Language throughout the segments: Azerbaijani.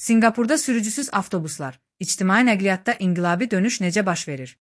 Sinqapurda sürücüsüz avtobuslar, ictimai nəqliyyatda inqilabi dönüş necə baş verir?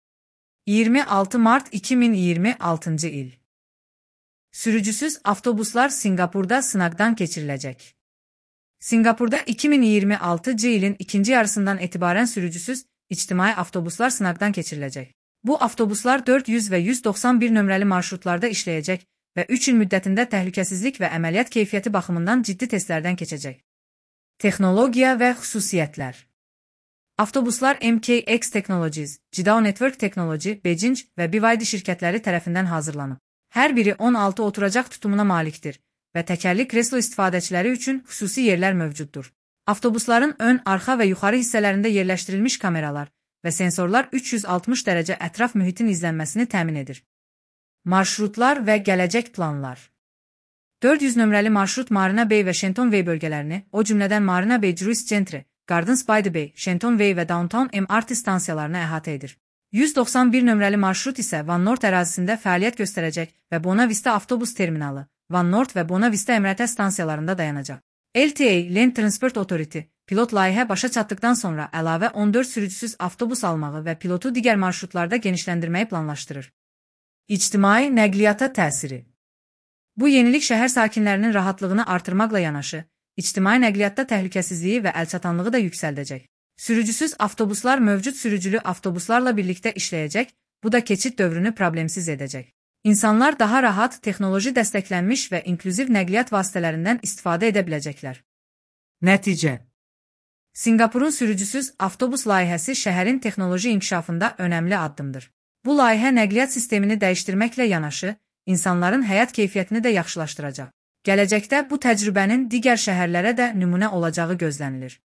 26 mart 2026-cı il. Sürücüsüz avtobuslar Sinqapurda sınaqdan keçiriləcək. Sinqapurda 2026-cı ilin ikinci yarısından etibarən sürücüsüz ictimai avtobuslar sınaqdan keçiriləcək. Bu avtobuslar 400 və 191 nömrəli marşrutlarda işləyəcək və 3 il müddətində təhlükəsizlik və əməliyyat keyfiyyəti baxımından ciddi testlərdən keçəcək. Texnologiya və xüsusiyyətlər. Avtobuslar MKX Technologies, Jidao Network Technology, Beijing və BYD şirkətləri tərəfindən hazırlanıb. Hər biri 16 oturacaq tutumuna malikdir və təkərli kreslo istifadəçiləri üçün xüsusi yerlər mövcuddur. Avtobusların ön, arxa və yuxarı hissələrində yerləşdirilmiş kameralar və sensorlar 360 dərəcə ətraf mühitin izlənməsini təmin edir. Marşrutlar və gələcək planlar. 400 nömrəli marşrut Marina Bay və Shenton Way bölgələrini, o cümlədən Marina Bay Juice Gentry, Gardens by the Bay, Shenton Way və Downtown MRT stansiyalarını əhatə edir. 191 nömrəli marşrut isə Van Noort ərazisində fəaliyyət göstərəcək və Bona Vista avtobus terminalı, Van Noort və Bona Vista MRT stansiyalarında dayanacaq. LTA, Land Transport Authority, pilot layihə başa çatdıqdan sonra əlavə 14 sürücüsüz avtobus almağı və pilotu digər marşrutlarda genişləndirməyi planlaşdırır. İctimai nəqliyyata təsiri. Bu yenilik şəhər sakinlərinin rahatlığını artırmaqla yanaşı, ictimai nəqliyyatda təhlükəsizliyi və əlçatanlığı da yüksəldəcək. Sürücüsüz avtobuslar mövcud sürücülü avtobuslarla birlikdə işləyəcək, bu da keçid dövrünü problemsiz edəcək. İnsanlar daha rahat, texnoloji dəstəklənmiş və inklüziv nəqliyyat vasitələrindən istifadə edə biləcəklər. Nəticə. Sinqapurun sürücüsüz avtobus layihəsi şəhərin texnoloji inkişafında önəmli addımdır. Bu layihə nəqliyyat sistemini dəyişdirməklə yanaşı, insanların həyat keyfiyyətini də yaxşılaşdıracaq. Gələcəkdə bu təcrübənin digər şəhərlərə də nümunə olacağı gözlənilir.